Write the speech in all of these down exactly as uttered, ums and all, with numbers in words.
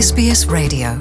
S B S Radio.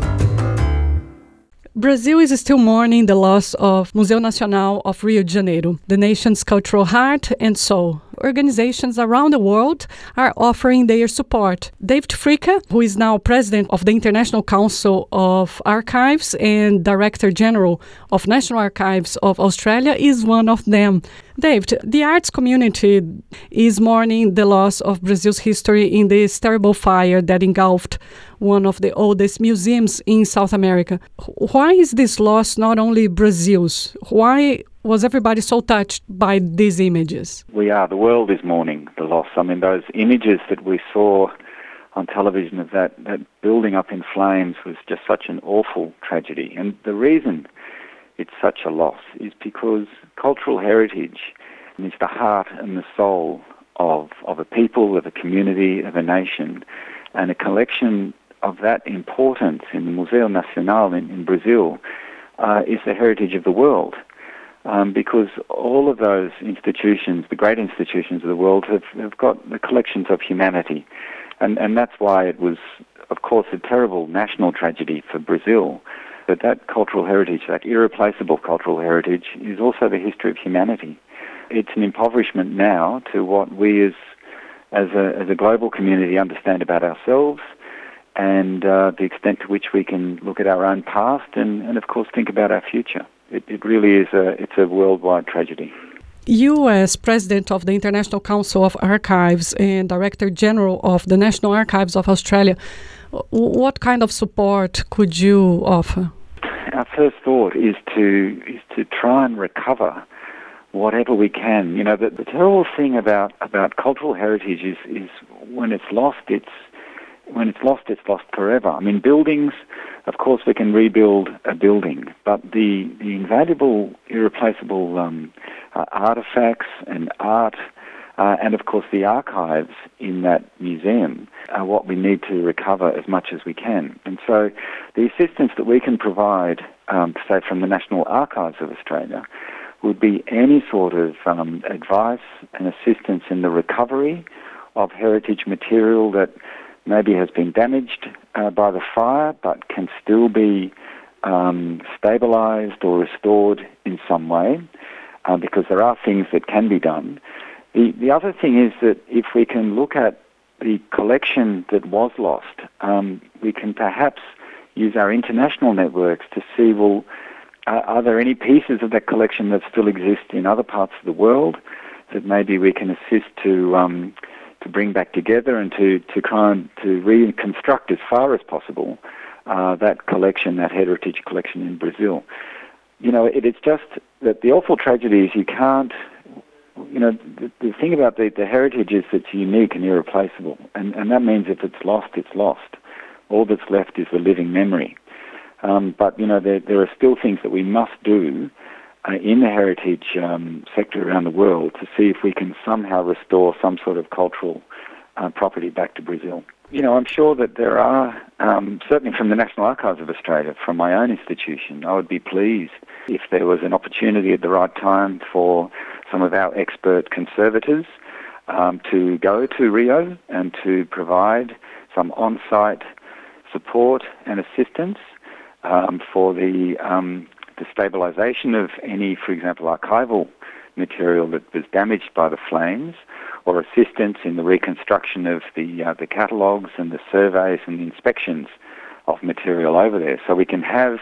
Brazil is still mourning the loss of Museu Nacional of Rio de Janeiro, the nation's cultural heart and soul. Organizations around the world are offering their support. David Fricke, who is now president of the International Council of Archives and Director General of National Archives of Australia, is one of them. David, the arts community is mourning the loss of Brazil's history in this terrible fire that engulfed one of the oldest museums in South America. Why is this loss not only Brazil's? Why was everybody so touched by these images? We are. The world is mourning the loss. I mean, those images that we saw on television of that, that building up in flames was just such an awful tragedy. And the reason it's such a loss is because cultural heritage is the heart and the soul of, of a people, of a community, of a nation. And a collection of that importance in the Museu Nacional in, in Brazil uh, is the heritage of the world. Um, because all of those institutions, the great institutions of the world, have, have got the collections of humanity. And, and that's why it was, of course, a terrible national tragedy for Brazil. But that cultural heritage, that irreplaceable cultural heritage, is also the history of humanity. It's an impoverishment now to what we as, as, a, as a global community understand about ourselves and uh, the extent to which we can look at our own past and, and of course, think about our future. It, it really is a, it's a worldwide tragedy. You, as President of the International Council of Archives and Director General of the National Archives of Australia, what kind of support could you offer? Our first thought is to is to try and recover whatever we can. You know, the, the terrible thing about, about cultural heritage is, is when it's lost, it's when it's lost, it's lost forever. I mean, buildings, of course, we can rebuild a building, but the, the invaluable, irreplaceable um, uh, artifacts and art, uh, and of course the archives in that museum are what we need to recover as much as we can. And so the assistance that we can provide, um, say from the National Archives of Australia, would be any sort of um, advice and assistance in the recovery of heritage material that maybe has been damaged uh, by the fire but can still be um, stabilised or restored in some way, uh, because there are things that can be done. The, the other thing is that if we can look at the collection that was lost, um, we can perhaps use our international networks to see, well, uh, are there any pieces of that collection that still exist in other parts of the world that maybe we can assist to um, to bring back together and to, to try and to reconstruct as far as possible uh, that collection, that heritage collection in Brazil. You know, it, it's just that the awful tragedy is you can't, you know, the, the thing about the, the heritage is it's unique and irreplaceable, and, and that means if it's lost, it's lost. All that's left is the living memory. Um, but, you know, there, there are still things that we must do Uh, in the heritage um, sector around the world to see if we can somehow restore some sort of cultural uh, property back to Brazil. You know, I'm sure that there are, um, certainly from the National Archives of Australia, from my own institution, I would be pleased if there was an opportunity at the right time for some of our expert conservators um, to go to Rio and to provide some on-site support and assistance um, for the um, the stabilisation of any, for example, archival material that was damaged by the flames, or assistance in the reconstruction of the uh, the catalogues and the surveys and the inspections of material over there. So we can have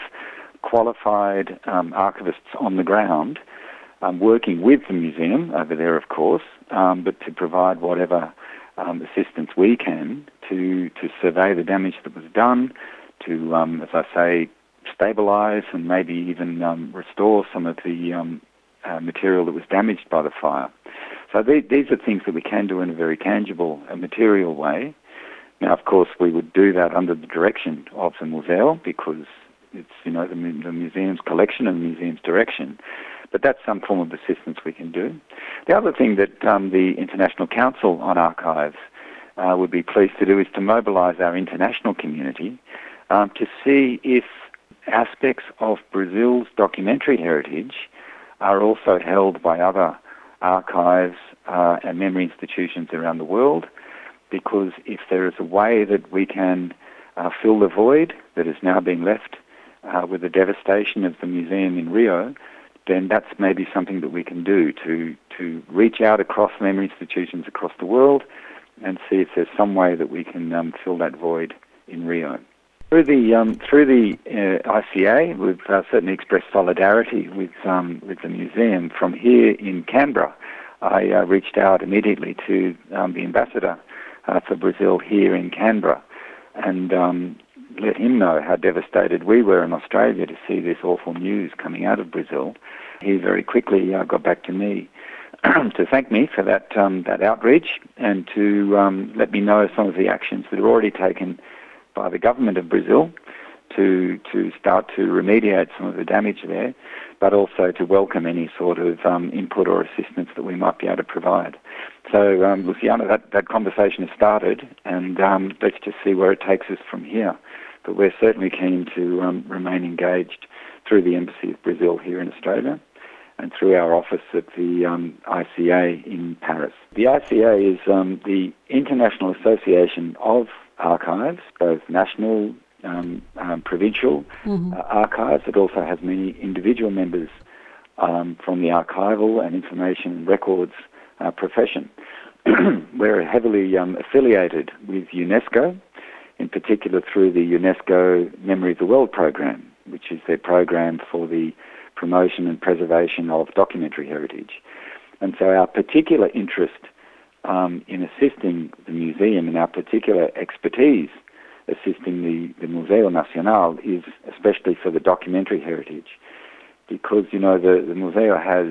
qualified um, archivists on the ground um, working with the museum over there, of course, um, but to provide whatever um, assistance we can to, to survey the damage that was done, to, um, as I say, stabilise and maybe even um, restore some of the um, uh, material that was damaged by the fire. So th- these are things that we can do in a very tangible and material way. Now, of course, we would do that under the direction of the Museu because it's, you know, the, mu- the museum's collection and the museum's direction. But that's some form of assistance we can do. The other thing that um, the International Council on Archives uh, would be pleased to do is to mobilise our international community um, to see if aspects of Brazil's documentary heritage are also held by other archives uh, and memory institutions around the world, because if there is a way that we can uh, fill the void that is now being left uh, with the devastation of the museum in Rio, then that's maybe something that we can do to, to reach out across memory institutions across the world and see if there's some way that we can um, fill that void in Rio. Through the um, through the uh, I C A, we've uh, certainly expressed solidarity with um, with the museum. From here in Canberra, I uh, reached out immediately to um, the ambassador uh, for Brazil here in Canberra, and um, let him know how devastated we were in Australia to see this awful news coming out of Brazil. He very quickly uh, got back to me to thank me for that um, that outreach and to um, let me know some of the actions that are already taken by the government of Brazil to to start to remediate some of the damage there, but also to welcome any sort of um, input or assistance that we might be able to provide. So, um, Luciana, that, that conversation has started, and um, let's just see where it takes us from here. But we're certainly keen to um, remain engaged through the Embassy of Brazil here in Australia and through our office at the um, I C A in Paris. The I C A is um, the International Association of Archives, both national, um, um, provincial mm-hmm. uh, archives. It also has many individual members um, from the archival and information records uh, profession. We're heavily um, affiliated with UNESCO, in particular through the UNESCO Memory of the World program, which is their program for the promotion and preservation of documentary heritage. And so our particular interest Um, in assisting the museum and our particular expertise assisting the, the Museo Nacional is especially for the documentary heritage, because, you know, the, the Museo has,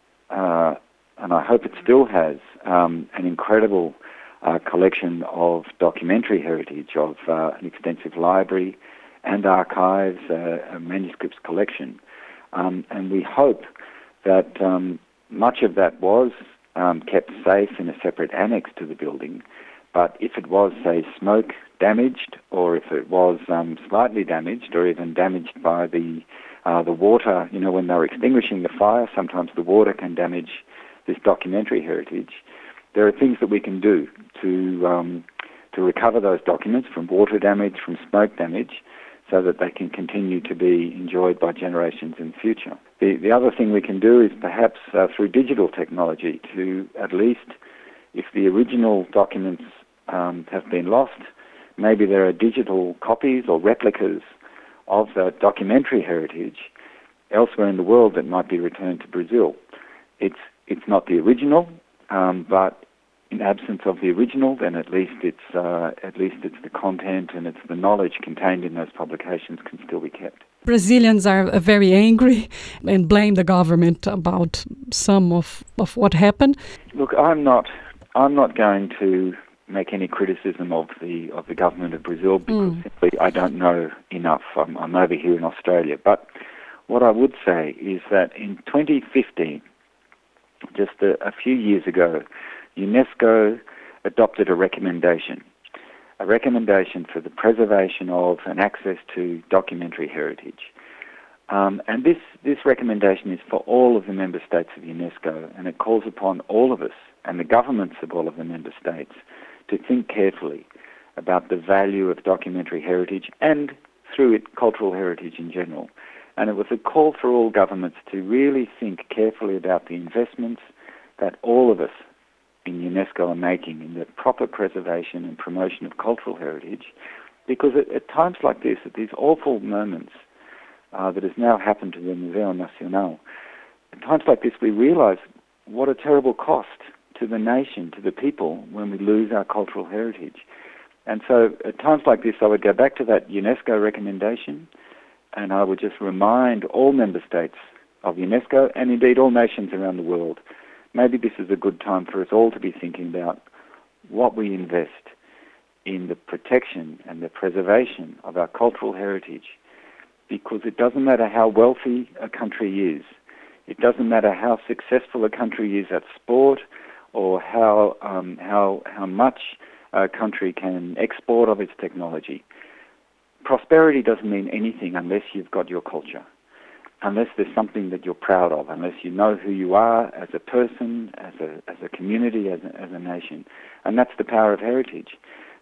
uh, and I hope it still has, um, an incredible uh, collection of documentary heritage, of uh, an extensive library and archives, uh, a manuscripts collection. Um, and we hope that um, much of that was Um, kept safe in a separate annex to the building, but if it was, say, smoke damaged, or if it was um, slightly damaged, or even damaged by the uh, the water, you know, when they're extinguishing the fire, sometimes the water can damage this documentary heritage. There are things that we can do to um, to recover those documents from water damage, from smoke damage, so that they can continue to be enjoyed by generations in the future. The, the other thing we can do is perhaps uh, through digital technology to at least, if the original documents um, have been lost, maybe there are digital copies or replicas of the documentary heritage elsewhere in the world that might be returned to Brazil. It's, it's not the original, um, but in absence of the original, then at least it's uh, at least it's the content and it's the knowledge contained in those publications can still be kept. Brazilians are very angry and blame the government about some of, of what happened. Look, I'm not I'm not going to make any criticism of the of the government of Brazil because mm. simply I don't know enough. I'm, I'm over here in Australia. But what I would say is that in twenty fifteen, just a, a few years ago, UNESCO adopted a recommendation, a recommendation for the preservation of and access to documentary heritage. Um, and this, this recommendation is for all of the member states of UNESCO, and it calls upon all of us and the governments of all of the member states to think carefully about the value of documentary heritage and, through it, cultural heritage in general. And it was a call for all governments to really think carefully about the investments that all of us in UNESCO are making in the proper preservation and promotion of cultural heritage, because at, at times like this, at these awful moments uh, that has now happened to the Museo Nacional, at times like this we realise what a terrible cost to the nation, to the people, when we lose our cultural heritage. And so at times like this I would go back to that UNESCO recommendation and I would just remind all member states of UNESCO, and indeed all nations around the world, maybe this is a good time for us all to be thinking about what we invest in the protection and the preservation of our cultural heritage, because it doesn't matter how wealthy a country is, it doesn't matter how successful a country is at sport, or how um, how how much a country can export of its technology. Prosperity doesn't mean anything unless you've got your culture, unless there's something that you're proud of, unless you know who you are as a person, as a as a community, as a, as a nation. And that's the power of heritage.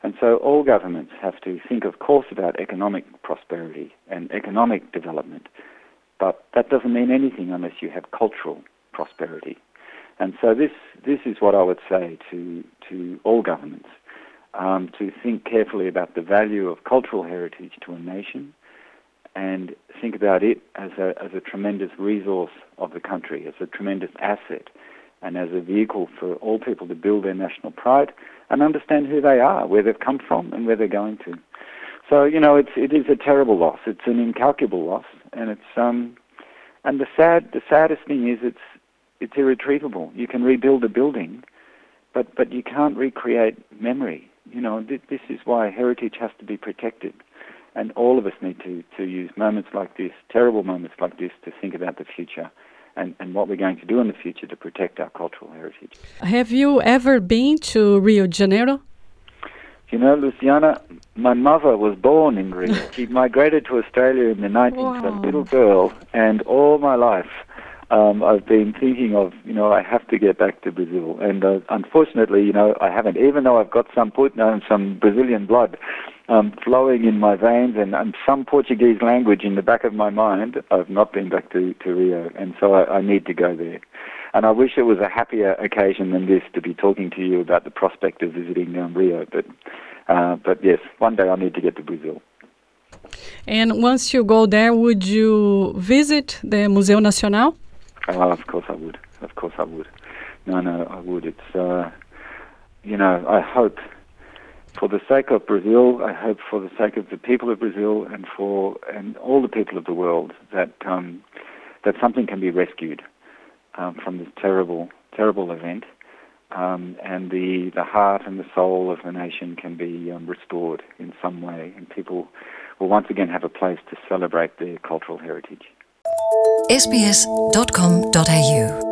And so all governments have to think, of course, about economic prosperity and economic development, but that doesn't mean anything unless you have cultural prosperity. And so this this is what I would say to to all governments, um, to think carefully about the value of cultural heritage to a nation, and think about it as a as a tremendous resource of the country, as a tremendous asset, and as a vehicle for all people to build their national pride and understand who they are, where they've come from, and where they're going to. So you know, it's it is a terrible loss. It's an incalculable loss, and it's um, and the sad the saddest thing is it's it's irretrievable. You can rebuild a building, but but you can't recreate memory. You know, th- this is why heritage has to be protected. And all of us need to, to use moments like this, terrible moments like this, to think about the future and, and what we're going to do in the future to protect our cultural heritage. Have you ever been to Rio de Janeiro? You know, Luciana, my mother was born in Rio. She migrated to Australia in the nineties, wow. a little girl, and all my life um, I've been thinking of, you know, I have to get back to Brazil. And uh, unfortunately, you know, I haven't, even though I've got some put, no, some Brazilian blood um, flowing in my veins and, and some Portuguese language in the back of my mind, I've not been back to, to Rio. And so I, I need to go there. And I wish it was a happier occasion than this to be talking to you about the prospect of visiting um, Rio. But, uh, but yes, one day I need to get to Brazil. And once you go there, would you visit the Museu Nacional? Oh, of course I would. Of course I would. No, no, I would. It's, uh, you know, I hope for the sake of Brazil, I hope for the sake of the people of Brazil and for and all the people of the world that um, that something can be rescued um, from this terrible, terrible event, um, and the, the heart and the soul of the nation can be um, restored in some way, and people will once again have a place to celebrate their cultural heritage. s b s dot com dot a u